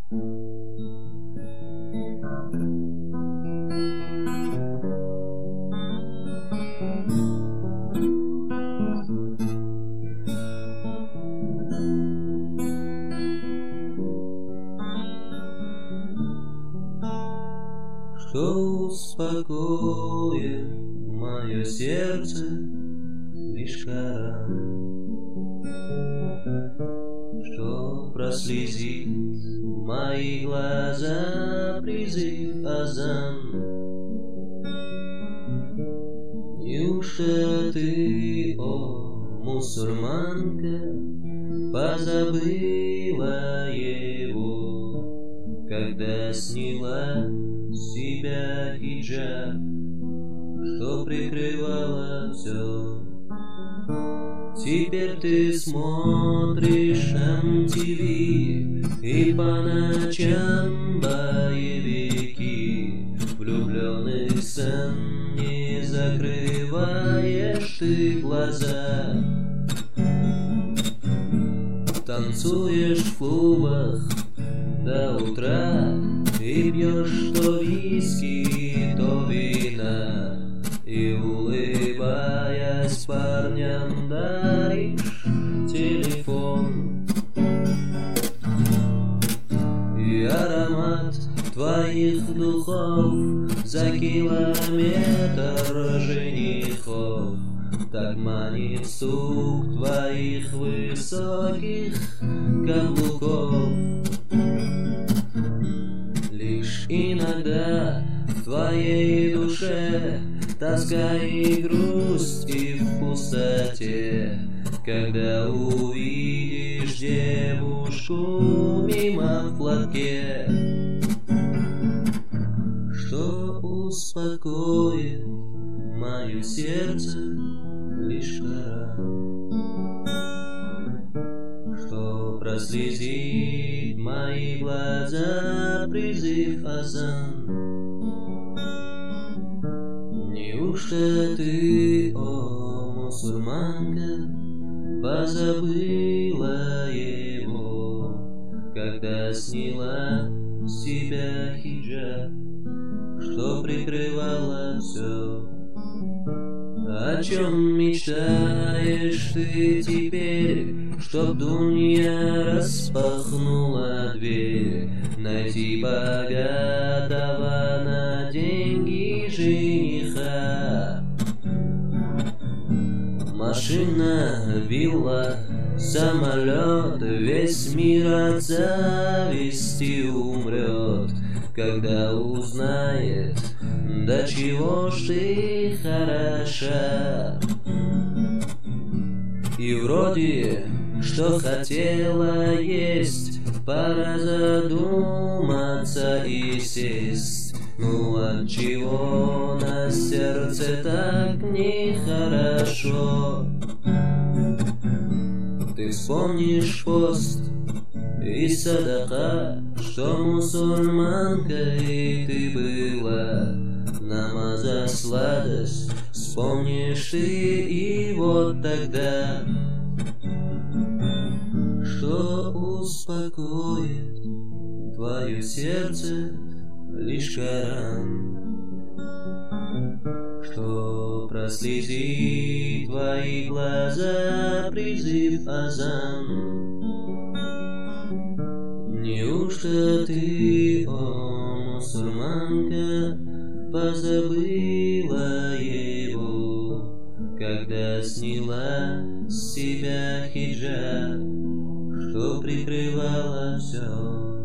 Что успокоит мое сердце, лишь кора, что прослезит мои глаза призыв азан. Неужто ты, о мусульманка, позабыла его, когда сняла с себя хиджаб, что прикрывало все? Теперь ты смотришь MTV и по ночам боевики, влюбленных сцен не закрываешь ты глаза. Танцуешь в клубах до утра и пьешь то виски, то вина, и улыбаясь парням даришь телефон. И аромат твоих духов за километр женихов так манит стук твоих высоких каблуков. Лишь иногда в твоей душе тоска и грусть и в пустоте, когда увидишь девушку мимо в платке. Что успокоит мое сердце, лишь кора, что прослезит мои глаза призыв азан. Неужто ты, о мусульманка, позабыла его, когда сняла с себя хиджаб, что прикрывало все? О чем мечтаешь ты теперь, чтоб дунья распахнула дверь, найти богатого на деньги жениха? Машина, вилла, самолет, весь мир от зависти умрет, когда узнает, до чего ж ты хороша. И вроде, что хотела есть, пора задуматься и сесть. Ну отчего на сердце так нехорошо? Ты вспомнишь пост и садака, что мусульманкой ты была. Намаза сладость вспомнишь ты, и вот тогда что успокоит твое сердце, лишь Коран, что прослезит твои глаза призыв азан. Неужто ты, о мусульманка, позабыла его, когда сняла с себя хиджаб, что прикрывало все?